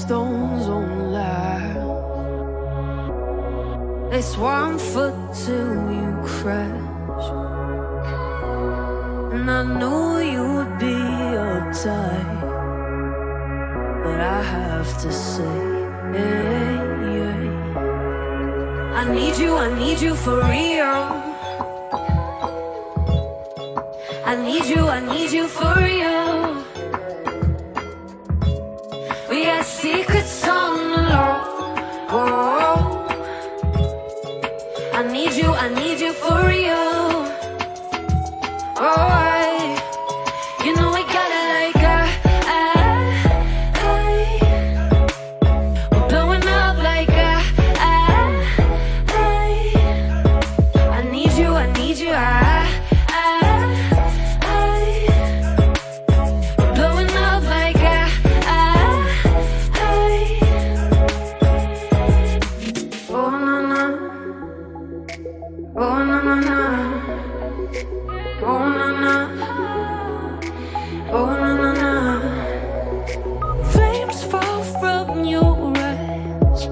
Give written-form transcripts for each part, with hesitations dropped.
stones won't last. It's 1 foot till you crash. And I knew you'd be uptight, but I have to say, I need you for real. I need you for real. We got secrets on the low. Oh, I need you for real. Oh, you know we got it like we're blowing up like I need you, we're blowing up like oh na na, oh na na na, oh na na, oh na na na. Flames fall from your eyes,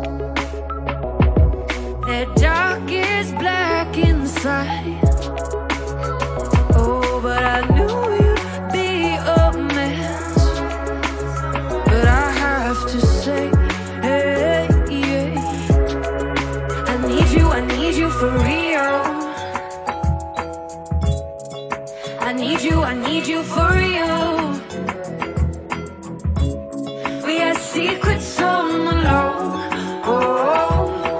they're dark as black inside. Oh, but I knew you'd be a mess. But I have to say, hey, yeah, I need you for real. I need you for real. We got secrets on the low. Oh,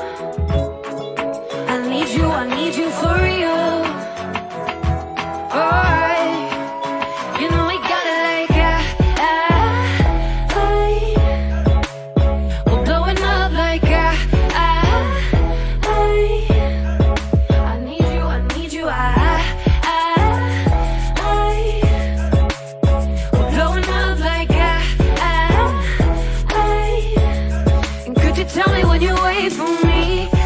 I need you for real. Oh, you know we got it like we're blowing up like I need you, we're blowing up like and could you tell me when you're away from me?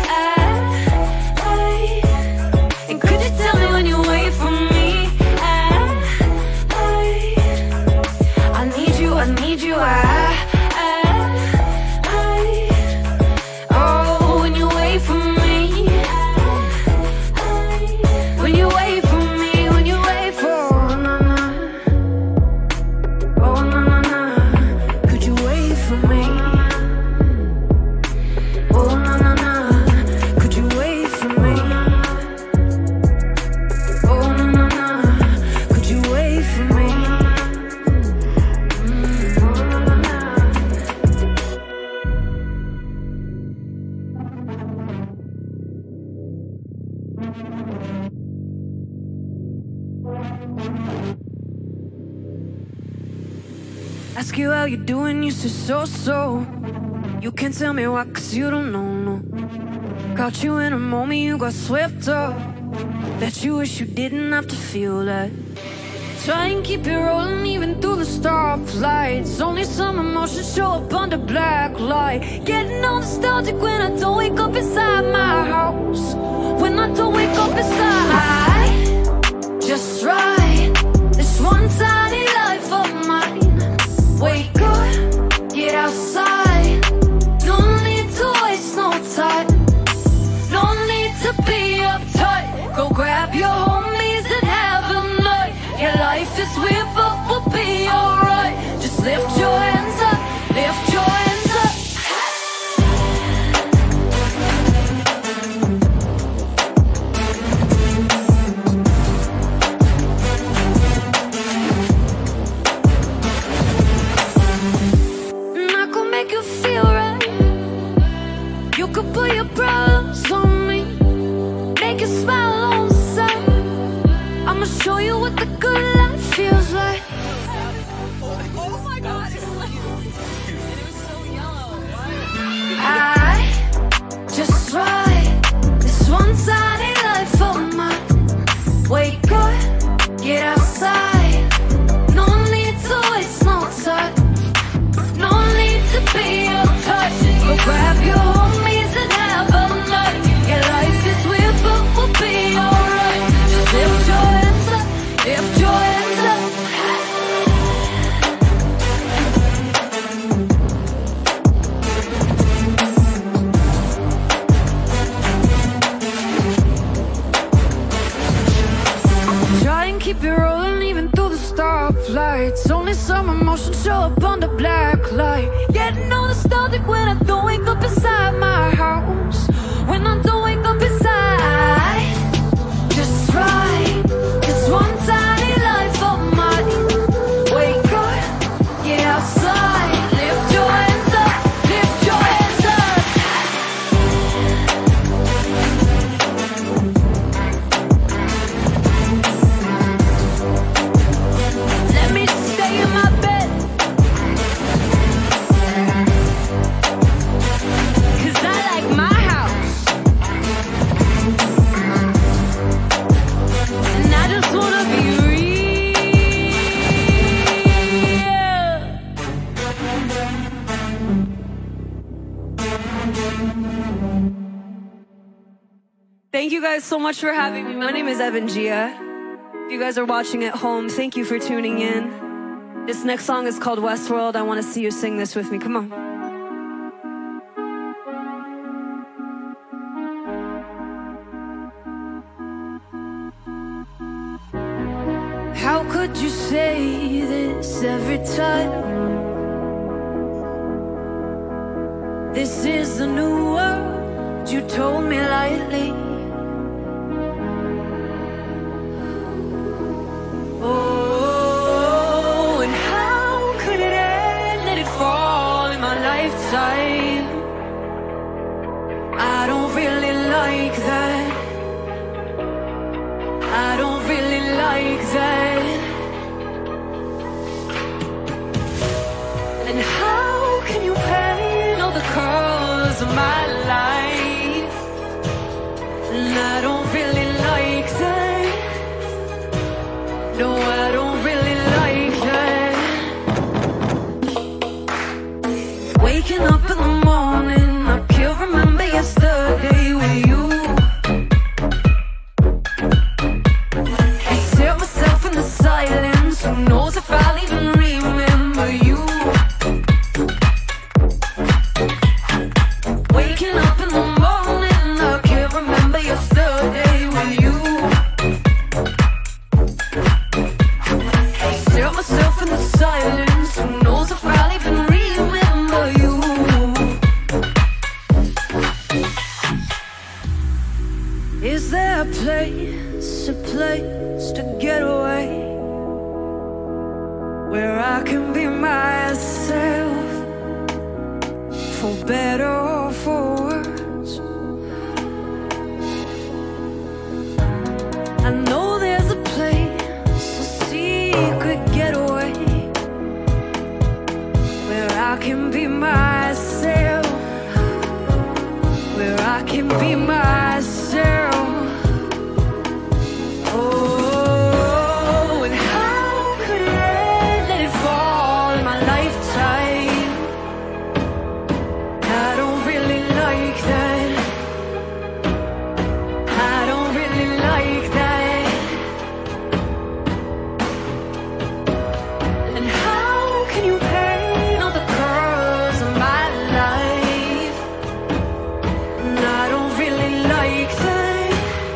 And could you tell me when you're away from me? I need you, oh, when you're away from me. When you're away from me, when you're away from na na, oh na na na, could you wait for me? Oh na na na, could you wait for me? Oh na na na, could you wait for me? Oh na na na. Ask you how you doing, you say so. You can't tell me why, cause you don't know, no. Caught you in a moment, you got swept up. Bet you wish you didn't have to feel that. Try and keep it rolling even through the stoplights. Only some emotions show up under black light. Getting all nostalgic when I don't wake up inside my house. When I don't wake up inside, I just ride this one tiny life of mine. Wake up, get outside. No need to waste no time. No need to be uptight. Go grab your homies and have a night. Yeah, life is weird, but we'll be alright. Just lift your hands up, lift your hands up. And I could make you feel right. You could put your problems on me, make you smile on the side. I'ma show you what the good life feels like. Oh my god, it was so yellow. I just ride this one tiny life of mine. Wake up, get outside. No need to waste no time. No need to be uptight. Go grab your homies and have a night. Yeah, life is weird, but we'll be alright. Just lift your hands up, lift your hands up. Thank you guys so much for having me. My name is Evan Gia. If you guys are watching at home, thank you for tuning in. This next song is called Westworld. I want to see you sing this with me. Come on. How could you say this every time? This is the new world, you told me lightly. Oh, and how could it end? Let it fall in my lifetime. I don't really like that. I don't really like that. And how can you paint all the colors of my life? And I don't really like that. No, I don't really like that. Waking up in the morning, I can't remember yesterday with you. I set myself in the silence, who knows if I'll even remember you. Waking up in the morning, I can't remember yesterday with you. Set myself in the silence, who knows if I'll even remember you. Is there a place to get away, where I can be myself, for better or for worse? I know there's a place, a secret getaway, where I can be myself, where I can be myself. Oh, and how could I let it fall in my lifetime? I don't really like that. I don't really like that. And how can you paint all the colors of my life? And I don't really like that.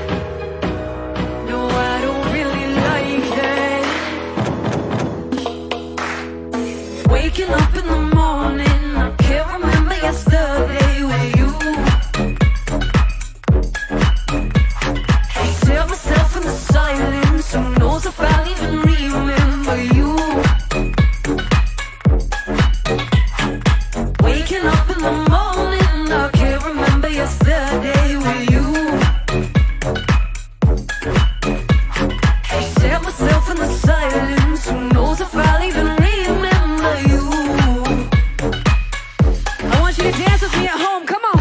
No, I don't really like that. Waking up in the morning, I can't remember yesterday with you. Set myself in the silence, who knows if I'll even remember you. Waking up in the morning, I can't remember yesterday with you. Set myself in the silence, who knows if I'll even remember you. I want you to dance with me at home, come on.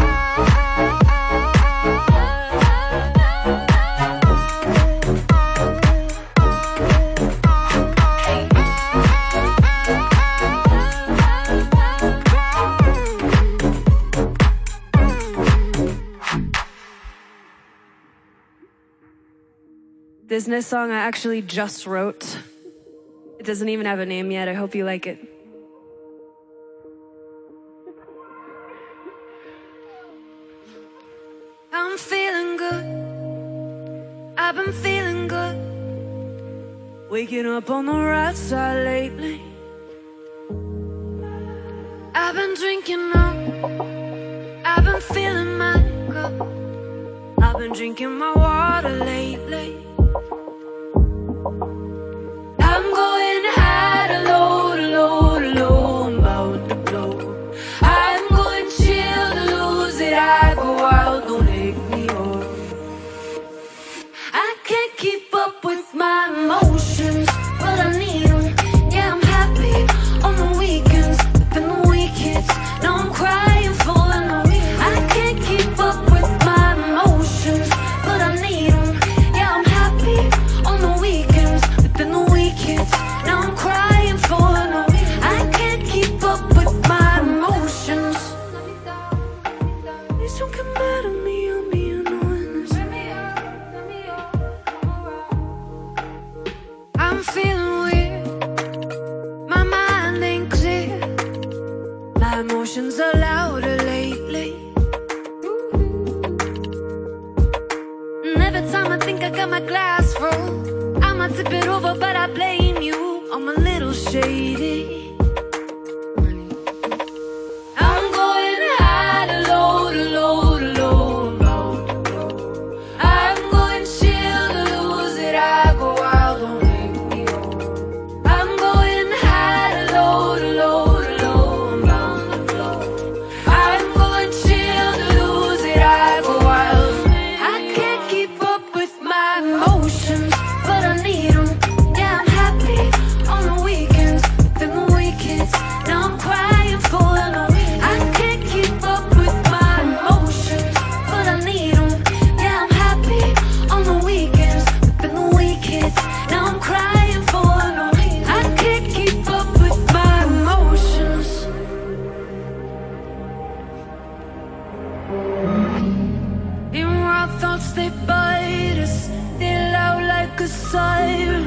This next song I actually just wrote. It doesn't even have a name yet. I hope you like it. I'm feeling good. I've been feeling good. Waking up on the right side lately. I've been drinking up. I've been feeling my cup. I've been drinking my water lately. I'm going high to low, to low, to low, I'm about to blow. I'm going chill to lose it, I go wild, don't make me old. I can't keep up with my emotions, but I need them. Yeah, I'm happy on the weekends, but then the week hits, now I'm crying for no reason. I can't keep up with my emotions, but I need them. Yeah, mad at me, I'm being honest. I'm feeling weird, my mind ain't clear, my emotions are louder lately. And every time I think I got my glass full, I'ma tip it over, but I blame you. I'm a little shady. I'm going high to low, to low, to low, low. I'm going chill to lose it. I go wild, don't make me old. I'm going high to low, to low, to low. I'm bound to flow. I'm going chill to lose it. I go wild. I can't keep up with my emotions, but I need 'em. Yeah, I'm happy on the weekends, then the weekends. Now I'm crying for no. I can't keep up with my emotions, but I need 'em. Yeah, I'm happy on the weekends, then the weekends. Now I'm crying for no. I can't keep up with my emotions. In our thoughts they bite us, they loud like a siren.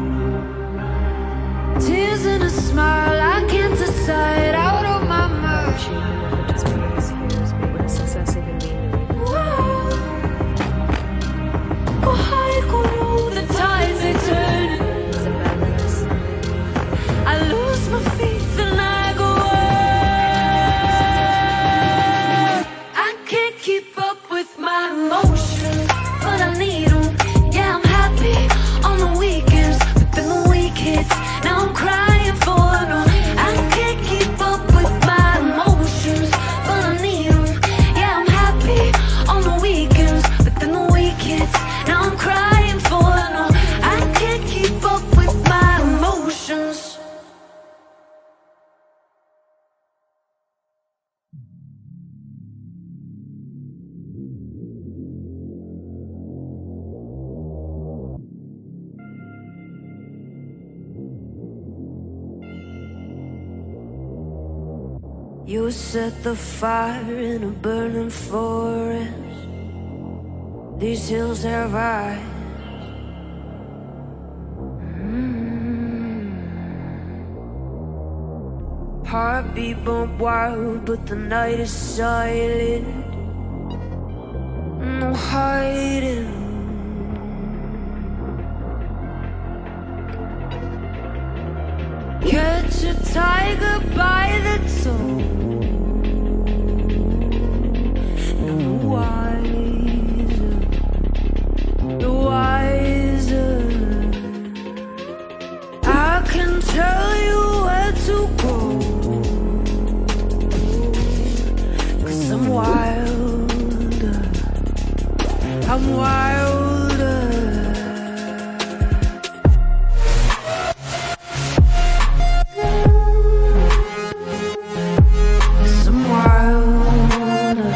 Tears and a smile, I can't decide. Out of my mind. Go high, go low, the tides they turn. I lose my faith and I go up. I can't keep up with my emotions, but I need 'em. Yeah, I'm happy on the weekends, but then the weekends. Now I'm crying for no. I can't keep up with my emotions, but I need 'em. Yeah, I'm happy on the weekends, but then the weekends. Now I'm crying for no. I can't keep up with my emotions. You set the fire in a burning forest. These hills have eyes. Heartbeat bump wild, but the night is silent. No hiding. Catch a tiger by the toe. And the wiser, I can tell you where to go. 'Cause I'm wilder, I'm wilder. 'Cause I'm wilder.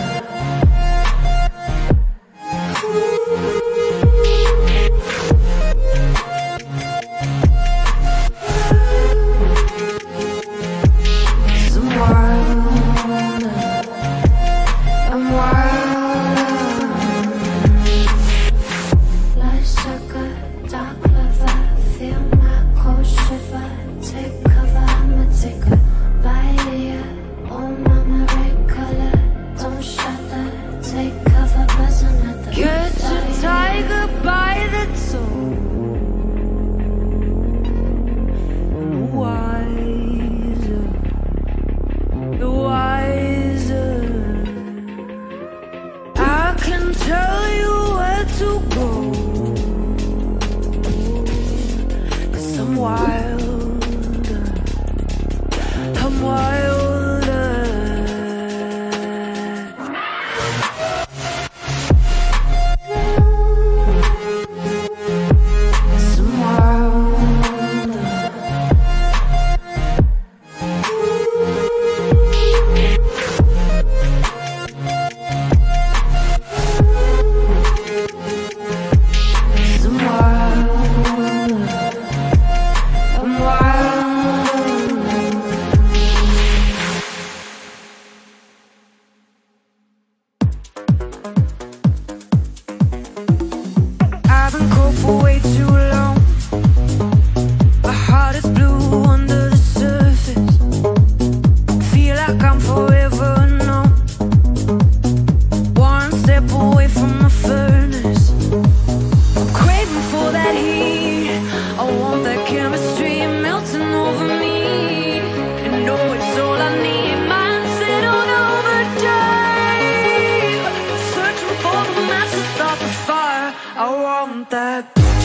I want that.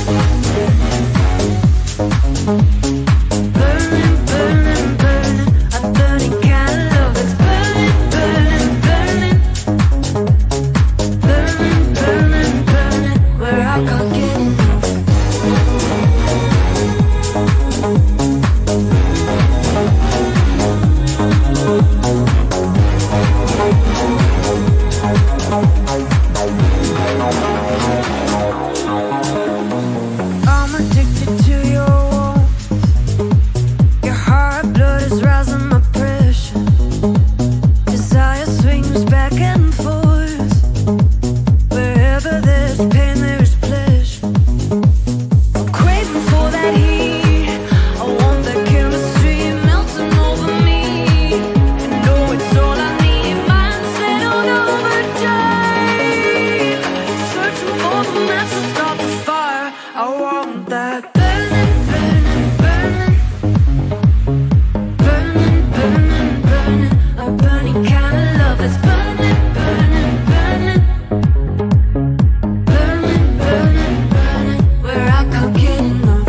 Burning, burning, burning, a burning kind of love that's burning, burning, burning, burning, burning, burning, where I can't get enough. I'm addicted to your warmth. Your heart blood is rising my pressure. Desire swings back and forth. Wherever there's pain, there is pleasure. I'm craving for that heat. I want that chemistry melting over me. You know it's all I need. Mindset on overdrive. Searching for the match to start the fire. I want that burning, burning, burning, burning, burning, burning, a burning kind of love that's burning, burning, burning, burning, burning, burning, where I can't get enough.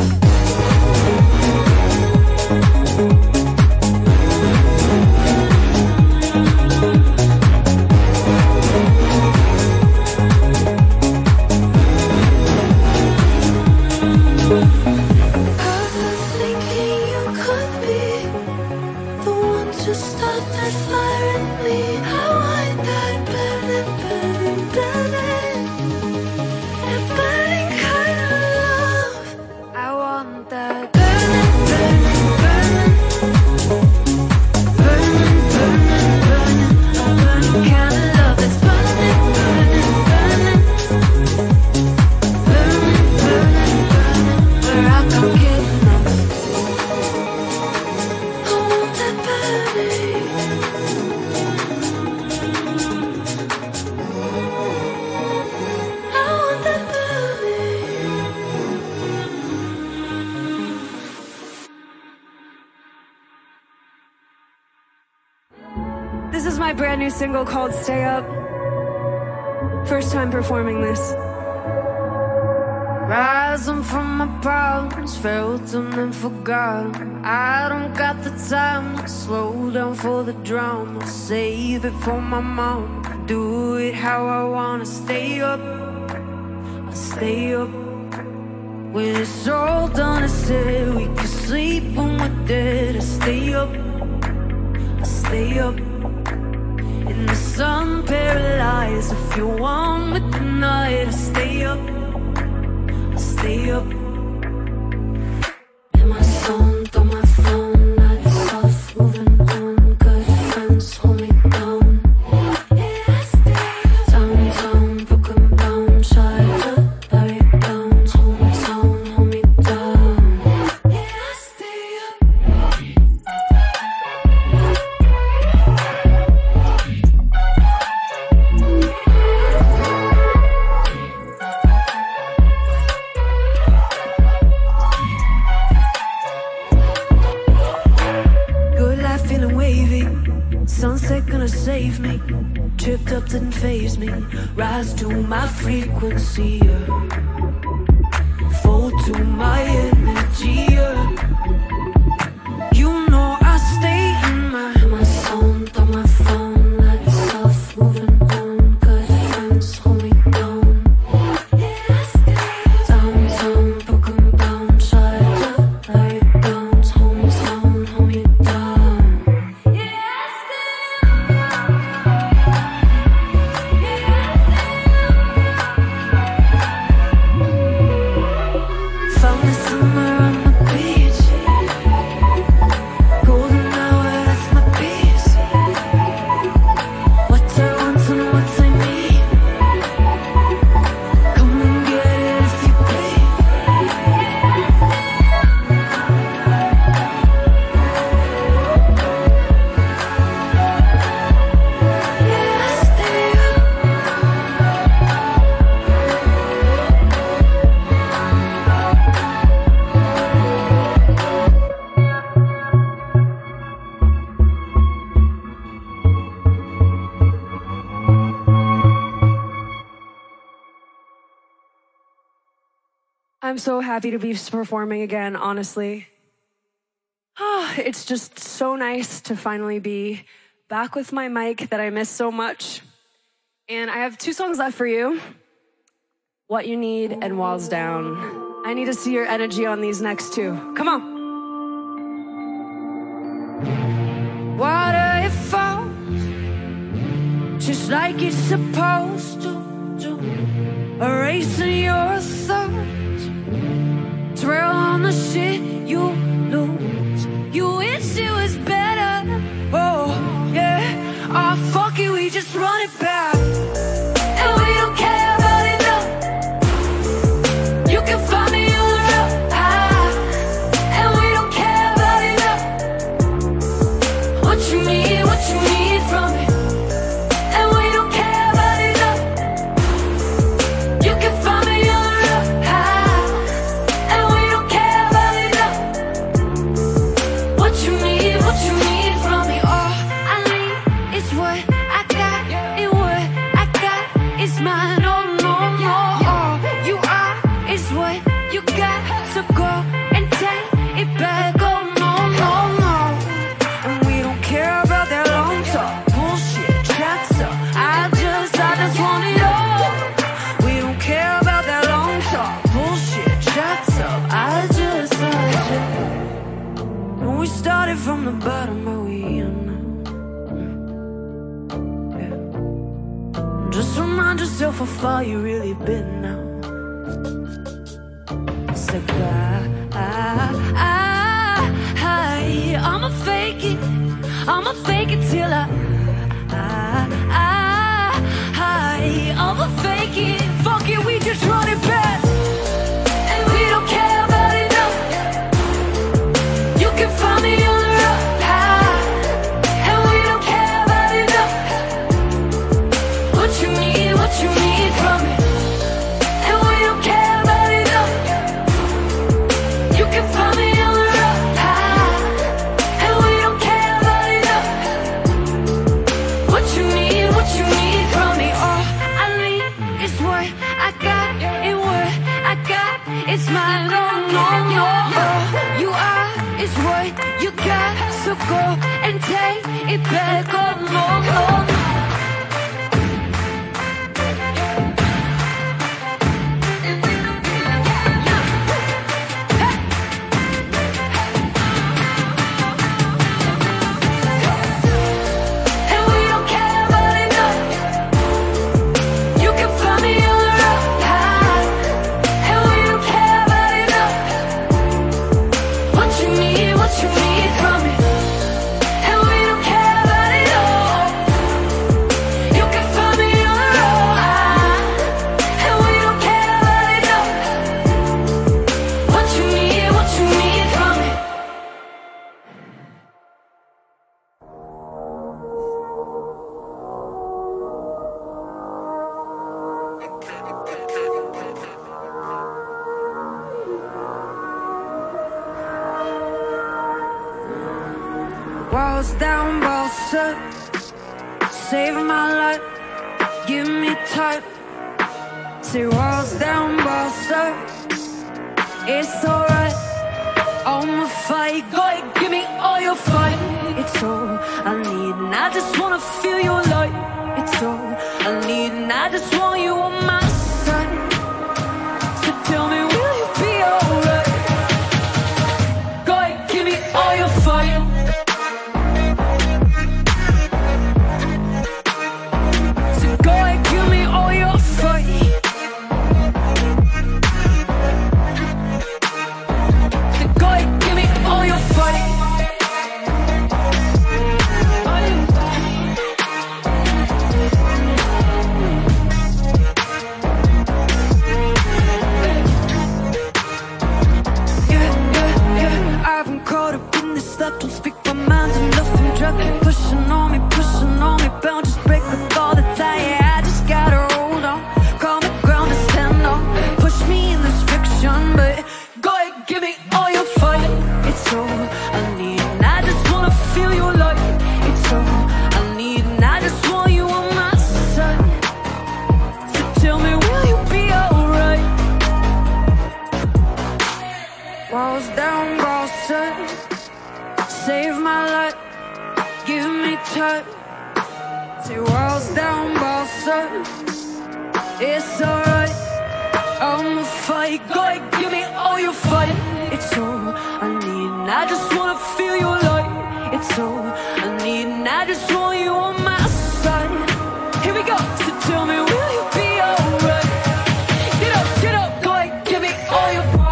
Thinking you could be the one to start that fire in me. I want that burning, burning, burning, that burning kind of love. I want that burning, burning, burning, burning, burning, burning, a burning kind of love that's burning, burning, burning, burning, burning, burning, where I can't get enough. I want that burning. I want that burning. This is my brand new single called Stay Up. First time performing this. Rising from my problems, felt them and forgotten. I don't got the time to slow down for the drama. Save it for my mom. Do it how I wanna. Stay up, I stay up. When it's all done, I said we could sleep when we're dead. I stay up, I stay up. In the sun, paralyzed. If you're one with the night, I stay up, I stay up. In my zone, on my phone, lights off, moving on. Good friends hold me down. Yeah, I stay up. Downtown, broken down, childhood buried down. Hometown, hold me down. Yeah, I stay up. Good life feeling wavy. Sunset gonna save me. Tripped up didn't faze me. Rise to my frequency. Fall to my energy. You know I stay in my zone, on my phone, lights off, moving on. Good friends hold me down. Yeah, I stay downtown, broken down, childhood buried down. Hometown, hold me down. Yeah, I stay. Found me somewhere on the I'm so happy to be performing again, honestly. It's just so nice to finally be back with my mic that I miss so much. And I have 2 songs left for you. What You Need and Walls Down. I need to see your energy on these next 2. Come on. Water, it falls just like it's supposed to, erasing your thoughts, trail on the shit you lose. You wish it was better, oh yeah. Oh fuck it, we just run it back, and we don't care about it, no. You can find me on the road, and we don't care about it, no. What you need from me. From the bottom, are we in now? Yeah. Just remind yourself how far you really been now. Say I'ma fake it till I'ma fake it. Fuck it, we just run it back, and we don't care about it, no. You can find me on the road, and we don't care about it, no. What you need from me, and we don't care about it, no. You can find me on the road, and we don't care about it, no. What you need from me, all I need is what I got, and what I got is mine, no. You are is what you got, so go and take it back, oh no. Walls down, balls up, save my life, give me time. Say walls down, balls up, it's alright. I'ma fight, go ahead, give me all your fight. It's all I need, and I just wanna feel your light. It's all I need, and I just want you on my side. So tell me, will you be alright? Go ahead, give me all your fight. tight. Say walls down, boss up. It's alright, I'ma fight. Go ahead, give me all your fight. It's all I need, and I just wanna feel your light. It's all I need, and I just want you on my side. Here we go, so tell me, will you be alright? Get up, go ahead, give me all your fight.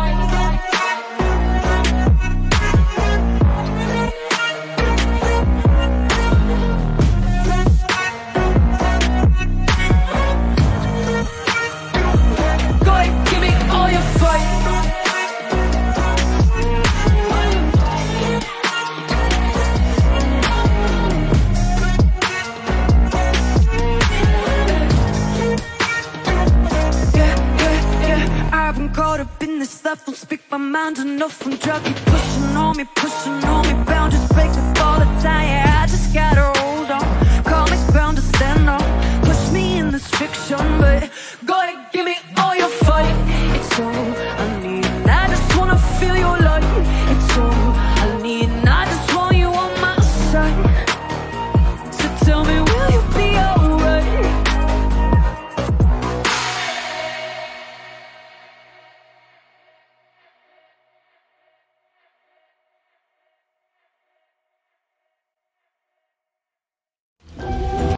Caught up in this life, don't speak my mind enough. I'm drunk, keep pushing on me, boundaries break up all the time. Yeah, I just gotta hold on, call me ground to stand on. Push me in this fiction, but go